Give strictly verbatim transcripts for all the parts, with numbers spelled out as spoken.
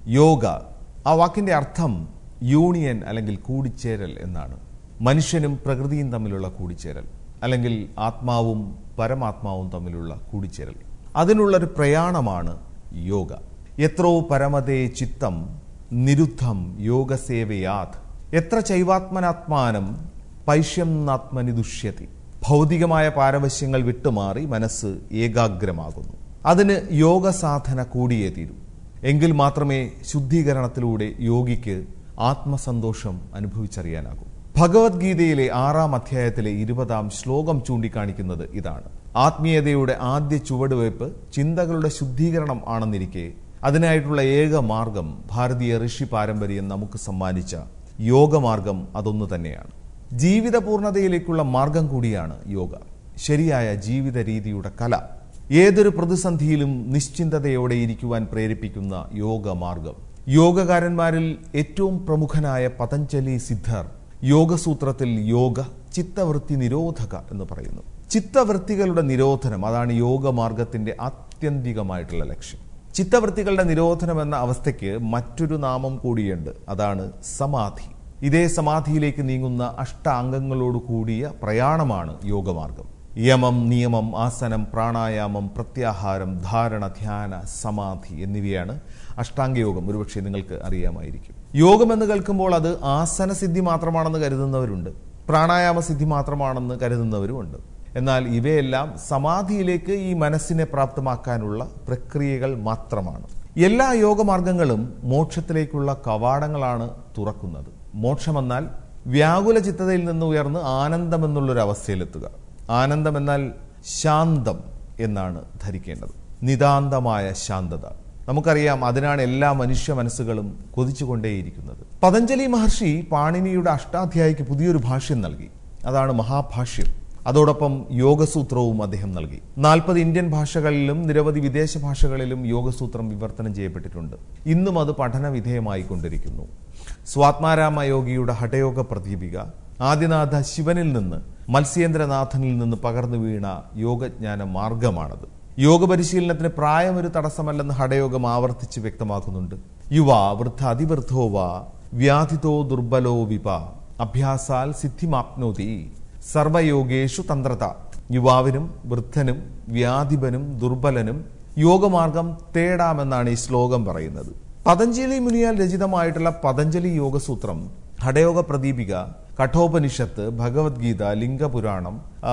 യോഗ, ആ വാക്കിന്റെ അർത്ഥം യൂണിയൻ അല്ലെങ്കിൽ കൂടിച്ചേരൽ എന്നാണ്. മനുഷ്യനും പ്രകൃതിയും തമ്മിലുള്ള കൂടിച്ചേരൽ, അല്ലെങ്കിൽ ആത്മാവും പരമാത്മാവും തമ്മിലുള്ള കൂടിച്ചേരൽ. അതിനുള്ളൊരു പ്രയാണമാണ് യോഗ. എത്രോ പരമതേ ചിത്തം നിരുദ്ധം യോഗസേവയാത് എത്ര ചൈവാത്മനാത്മാനം പൈശ്യംനാത്മനി ദുഷ്യതി. ഭൗതികമായ പാരവശ്യങ്ങൾ വിട്ടുമാറി മനസ്സ് ഏകാഗ്രമാകുന്നു. അതിന് യോഗ സാധന കൂടിയേ തീരൂ. എങ്കിൽ മാത്രമേ ശുദ്ധീകരണത്തിലൂടെ യോഗിക്ക് ആത്മസന്തോഷം അനുഭവിച്ചറിയാനാകൂ. ഭഗവത്ഗീതയിലെ ആറാം അധ്യായത്തിലെ ഇരുപതാം ശ്ലോകം ചൂണ്ടിക്കാണിക്കുന്നത് ഇതാണ്. ആത്മീയതയുടെ ആദ്യ ചുവടുവയ്പ് ചിന്തകളുടെ ശുദ്ധീകരണം ആണെന്നിരിക്കെ അതിനായിട്ടുള്ള ഏക മാർഗം ഭാരതീയ ഋഷി പാരമ്പര്യം നമുക്ക് സമ്മാനിച്ച യോഗമാർഗം അതൊന്നു തന്നെയാണ്. ജീവിത പൂർണ്ണതയിലേക്കുള്ള മാർഗം കൂടിയാണ് യോഗ. ശരിയായ ജീവിത രീതിയുടെ കല. ഏതൊരു പ്രതിസന്ധിയിലും നിശ്ചിന്തതയോടെ ഇരിക്കുവാൻ പ്രേരിപ്പിക്കുന്ന യോഗമാർഗം. യോഗകാരന്മാരിൽ ഏറ്റവും പ്രമുഖനായ പതഞ്ജലി സിദ്ധർ യോഗസൂത്രത്തിൽ യോഗ ചിത്തവൃത്തി നിരോധക എന്ന് പറയുന്നു. ചിത്തവൃത്തികളുടെ നിരോധനം, അതാണ് യോഗമാർഗത്തിന്റെ ആത്യന്തികമായിട്ടുള്ള ലക്ഷ്യം. ചിത്തവൃത്തികളുടെ നിരോധനം എന്ന അവസ്ഥയ്ക്ക് മറ്റൊരു നാമം കൂടിയുണ്ട്, അതാണ് സമാധി. ഇതേ സമാധിയിലേക്ക് നീങ്ങുന്ന അഷ്ടാംഗങ്ങളോട് കൂടിയ പ്രയാണമാണ് യോഗമാർഗം. യമം, നിയമം, ആസനം, പ്രാണായാമം, പ്രത്യാഹാരം, ധാരണ, ധ്യാന, സമാധി എന്നിവയാണ് അഷ്ടാംഗയോഗം. ഒരുപക്ഷെ നിങ്ങൾക്ക് അറിയാമായിരിക്കും. യോഗം എന്ന് കേൾക്കുമ്പോൾ അത് ആസനസിദ്ധി മാത്രമാണെന്ന് കരുതുന്നവരുണ്ട്, പ്രാണായാമ സിദ്ധി മാത്രമാണെന്ന് കരുതുന്നവരുമുണ്ട്. എന്നാൽ ഇവയെല്ലാം സമാധിയിലേക്ക് ഈ മനസ്സിനെ പ്രാപ്തമാക്കാനുള്ള പ്രക്രിയകൾ മാത്രമാണ്. എല്ലാ യോഗമാർഗങ്ങളും മോക്ഷത്തിലേക്കുള്ള കവാടങ്ങളാണ് തുറക്കുന്നത്. മോക്ഷമെന്നാൽ വ്യാകുല ചിത്തതയിൽ നിന്ന് ഉയർന്ന് ആനന്ദം എന്നുള്ളൊരു അവസ്ഥയിലെത്തുക. ആനന്ദം എന്നാൽ ശാന്തം എന്നാണ് ധരിക്കേണ്ടത്, നിതാന്തമായ ശാന്തത. നമുക്കറിയാം, അതിനാണ് എല്ലാ മനുഷ്യ മനസ്സുകളും കൊതിച്ചുകൊണ്ടേയിരിക്കുന്നത്. പതഞ്ജലി മഹർഷി പാണിനിയുടെ അഷ്ടാധ്യായിക്ക് പുതിയൊരു ഭാഷ്യം നൽകി, അതാണ് മഹാഭാഷ്യം. അതോടൊപ്പം യോഗസൂത്രവും അദ്ദേഹം നൽകി. നാൽപ്പത് ഇന്ത്യൻ ഭാഷകളിലും നിരവധി വിദേശ ഭാഷകളിലും യോഗസൂത്രം വിവർത്തനം ചെയ്യപ്പെട്ടിട്ടുണ്ട്. ഇന്നും അത് പഠന വിധേയമായിക്കൊണ്ടിരിക്കുന്നു. സ്വാത്മാരാമ യോഗിയുടെ ഹഠയോഗ പ്രദീപിക ആദിനാഥ ശിവനിൽ നിന്ന്, മത്സ്യേന്ദ്രനാഥനിൽ നിന്ന് പകർന്നു വീണ യോഗജ്ഞാന മാർഗമാണത്. യോഗ പരിശീലനത്തിന് പ്രായം ഒരു തടസ്സമല്ലെന്ന് ഹഠയോഗം ആവർത്തിച്ച് വ്യക്തമാക്കുന്നുണ്ട്. യുവ വൃദ്ധ അതിവൃദ്ധോ വാ വ്യാധിതോ ദുർബലോ വിപ അഭ്യാസാൽ സിദ്ധിമാപ്നോതി സർവയോഗേഷു തന്ത്രത. യുവാവിനും വൃദ്ധനും വ്യാധിപനും ദുർബലനും യോഗമാർഗം തേടാമെന്നാണ് ഈ ശ്ലോകം പറയുന്നത്. പതഞ്ജലി മുനിയാൽ രചിതമായിട്ടുള്ള പതഞ്ജലി യോഗസൂത്രം, ഹഠയോഗ പ്രദീപിക, കഠോപനിഷത്ത്, ഭഗവത്ഗീത, ലിംഗപുരാണം,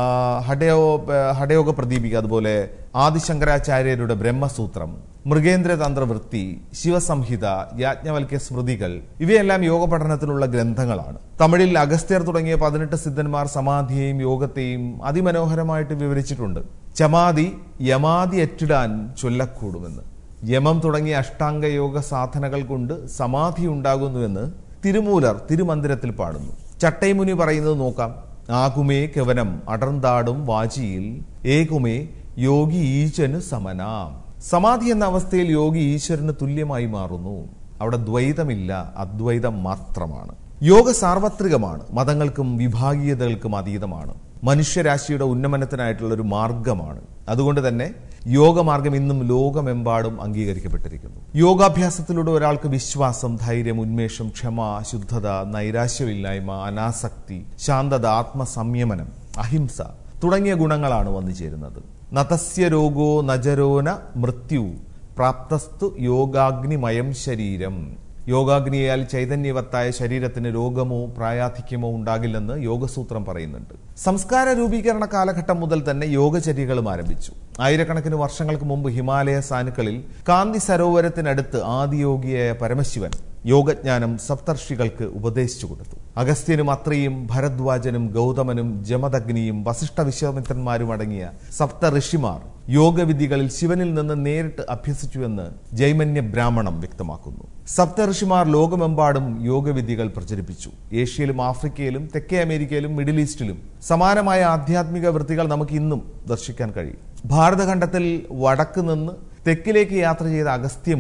ഹഠയോ ഹഠയോഗ പ്രദീപിക, അതുപോലെ ആദിശങ്കരാചാര്യരുടെ ബ്രഹ്മസൂത്രം, മൃഗേന്ദ്രതന്ത്രവൃത്തി, ശിവസംഹിത, യാജ്ഞവൽക്യ സ്മൃതികൾ ഇവയെല്ലാം യോഗ പഠനത്തിനുള്ള ഗ്രന്ഥങ്ങളാണ്. തമിഴിൽ അഗസ്ത്യർ തുടങ്ങിയ പതിനെട്ട് സിദ്ധന്മാർ സമാധിയെയും യോഗത്തെയും അതിമനോഹരമായിട്ട് വിവരിച്ചിട്ടുണ്ട്. ചമാതി യമാതി അറ്റിടാൻ ചൊല്ലക്കൂടുമെന്ന്. യമം തുടങ്ങിയ അഷ്ടാംഗ യോഗ സാധനകൾ കൊണ്ട് സമാധി ഉണ്ടാകുന്നുവെന്ന് തിരുമൂലർ തിരുമന്ദിരത്തിൽ പാടുന്നു. ചട്ടൈമുനി പറയുന്നത് നോക്കാം. ആകുമേ കവനം അടർന്താടും വാചിയിൽ ഏകുമേ യോഗി ഈശ്വരന് സമനാം. സമാധി എന്ന അവസ്ഥയിൽ യോഗി ഈശ്വരന് തുല്യമായി മാറുന്നു. അവിടെ ദ്വൈതമില്ല, അദ്വൈതം മാത്രമാണ്. യോഗ സാർവത്രികമാണ്, മതങ്ങൾക്കും വിഭാഗീയതകൾക്കും അതീതമാണ്. മനുഷ്യരാശിയുടെ ഉന്നമനത്തിനായിട്ടുള്ള ഒരു മാർഗമാണ്. അതുകൊണ്ട് തന്നെ യോഗമാർഗം ഇന്നും ലോകമെമ്പാടും അംഗീകരിക്കപ്പെട്ടിരിക്കുന്നു. യോഗാഭ്യാസത്തിലൂടെ ഒരാൾക്ക് വിശ്വാസം, ധൈര്യം, ഉന്മേഷം, ക്ഷമ, ശുദ്ധത, നൈരാശ്യമില്ലായ്മ, അനാസക്തി, ശാന്തത, ആത്മസംയമനം, അഹിംസ തുടങ്ങിയ ഗുണങ്ങളാണ് വന്നു ചേരുന്നത്. നതസ്യ രോഗോ നജരോന മൃത്യു പ്രാപ്തസ്തു യോഗാഗ്നിമയം ശരീരം. യോഗാഗ്നിയാൽ ചൈതന്യവത്തായ ശരീരത്തിന് രോഗമോ പ്രായാധിക്യമോ ഉണ്ടാകില്ലെന്ന് യോഗസൂത്രം പറയുന്നുണ്ട്. സംസ്കാര രൂപീകരണ കാലഘട്ടം മുതൽ തന്നെ യോഗചര്യകളും ആരംഭിച്ചു. ആയിരക്കണക്കിന് വർഷങ്ങൾക്ക് മുമ്പ് ഹിമാലയ സാനുക്കളിൽ കാന്തി സരോവരത്തിനടുത്ത് ആദിയോഗിയായ പരമശിവൻ യോഗജ്ഞാനം സപ്തർഷികൾക്ക് ഉപദേശിച്ചു കൊടുത്തു. അഗസ്ത്യനും അത്രിയും ഭരദ്വാജനും ഗൗതമനും ജമദഗ്നിയും വസിഷ്ഠ വിശ്വാമിത്രന്മാരും അടങ്ങിയ സപ്ത ഋഷിമാർ യോഗവിധികളിൽ ശിവനിൽ നിന്ന് നേരിട്ട് അഭ്യസിച്ചുവെന്ന് ജൈമന്യ ബ്രാഹ്മണം വ്യക്തമാക്കുന്നു. സപ്ത ഋഷിമാർ ലോകമെമ്പാടും യോഗവിധികൾ പ്രചരിപ്പിച്ചു. ഏഷ്യയിലും ആഫ്രിക്കയിലും തെക്കേ അമേരിക്കയിലും മിഡിൽ ഈസ്റ്റിലും സമാനമായ ആധ്യാത്മിക വൃത്തികൾ നമുക്ക് ഇന്നും ദർശിക്കാൻ കഴിയും. ഭാരതഖണ്ഡത്തിൽ വടക്ക് നിന്ന് തെക്കിലേക്ക് യാത്ര ചെയ്ത അഗസ്ത്യമുനി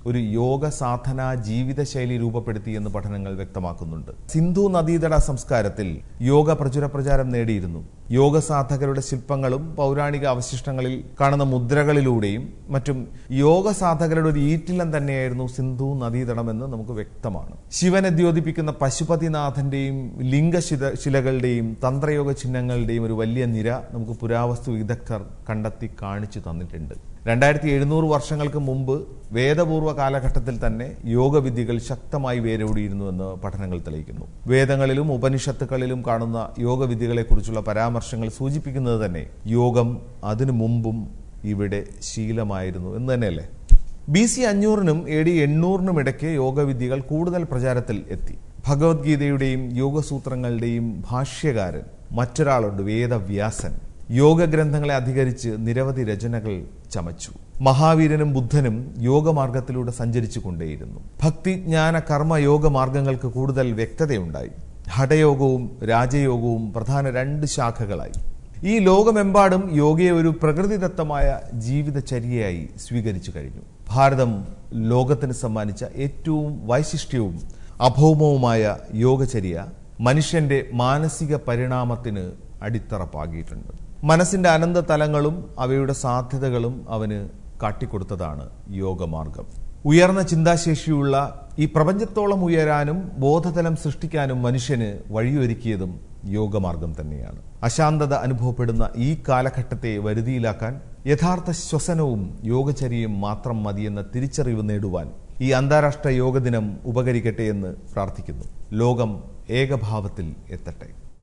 ഒരു യോഗ സാധന ജീവിതശൈലി രൂപപ്പെടുത്തിയെന്ന് പഠനങ്ങൾ വ്യക്തമാക്കുന്നുണ്ട്. സിന്ധു നദീതട സംസ്കാരത്തിൽ യോഗ പ്രചുര പ്രചാരം നേടിയിരുന്നു. യോഗ സാധകരുടെ ശില്പങ്ങളും പൗരാണിക അവശിഷ്ടങ്ങളിൽ കാണുന്ന മുദ്രകളിലൂടെയും മറ്റും യോഗ സാധകരുടെ ഒരു ഈറ്റില്ലം തന്നെയായിരുന്നു സിന്ധു നദീതടം എന്ന് നമുക്ക് വ്യക്തമാണ്. ശിവനെ ദ്യോതിപ്പിക്കുന്ന പശുപതിനാഥന്റെയും ലിംഗശില ശിലകളുടെയും തന്ത്രയോഗ ചിഹ്നങ്ങളുടെയും ഒരു വലിയ നിര നമുക്ക് പുരാവസ്തു വിദഗ്ധർ കണ്ടെത്തി കാണിച്ചു തന്നിട്ടുണ്ട്. രണ്ടായിരത്തി എഴുന്നൂറ് വർഷങ്ങൾക്ക് മുമ്പ് വേദപൂർവ്വ കാലഘട്ടത്തിൽ തന്നെ യോഗവിദ്യകൾ ശക്തമായി വേരോടിയിരുന്നുവെന്ന് പഠനങ്ങൾ തെളിയിക്കുന്നു. വേദങ്ങളിലും ഉപനിഷത്തുക്കളിലും കാണുന്ന യോഗവിദ്യകളെക്കുറിച്ചുള്ള പരാമർശങ്ങൾ സൂചിപ്പിക്കുന്നത് തന്നെ യോഗം അതിനു മുമ്പും ഇവിടെ ശീലമായിരുന്നു എന്ന് തന്നെയല്ലേ. ബി സി അഞ്ഞൂറിനും എ ഡി എണ്ണൂറിനും ഇടയ്ക്ക് യോഗവിദ്യകൾ കൂടുതൽ പ്രചാരത്തിൽ എത്തി. ഭഗവത്ഗീതയുടെയും യോഗസൂത്രങ്ങളുടെയും ഭാഷ്യകാരൻ മറ്റൊരാളുണ്ട്, വേദവ്യാസൻ. യോഗഗ്രന്ഥങ്ങളെ അധികരിച്ച് നിരവധി രചനകൾ ചമച്ചു. മഹാവീരനും ബുദ്ധനും യോഗമാർഗത്തിലൂടെ സഞ്ചരിച്ചു കൊണ്ടേയിരുന്നു. ഭക്തി, ജ്ഞാന, കർമ്മ യോഗ മാർഗങ്ങൾക്ക് കൂടുതൽ വ്യക്തതയുണ്ടായി. ഹഠയോഗവും രാജയോഗവും പ്രധാന രണ്ട് ശാഖകളായി. ഈ ലോകമെമ്പാടും യോഗയെ ഒരു പ്രകൃതിദത്തമായ ജീവിതചര്യയായി സ്വീകരിച്ചു കഴിഞ്ഞു. ഭാരതം ലോകത്തിന് സമ്മാനിച്ച ഏറ്റവും വൈശിഷ്ട്യവും അഭൗമവുമായ യോഗചര്യ മനുഷ്യന്റെ മാനസിക പരിണാമത്തിന് അടിത്തറ പാകിയിട്ടുണ്ട്. മനസ്സിന്റെ അനന്ത തലങ്ങളും അവയുടെ സാധ്യതകളും അവന് കാട്ടിക്കൊടുത്തതാണ് യോഗമാർഗം. ഉയർന്ന ചിന്താശേഷിയുള്ള ഈ പ്രപഞ്ചത്തോളം ഉയരാനും ബോധതലം സൃഷ്ടിക്കാനും മനുഷ്യന് വഴിയൊരുക്കിയതും യോഗമാർഗം തന്നെയാണ്. അശാന്തത അനുഭവപ്പെടുന്ന ഈ കാലഘട്ടത്തെ വരുതിയിലാക്കാൻ യഥാർത്ഥ ശ്വസനവും യോഗചര്യയും മാത്രം മതിയെന്ന തിരിച്ചറിവ് നേടുവാൻ ഈ അന്താരാഷ്ട്ര യോഗ ദിനം ഉപകരിക്കട്ടെ എന്ന് പ്രാർത്ഥിക്കുന്നു. ലോകം ഏകഭാവത്തിൽ എത്തട്ടെ.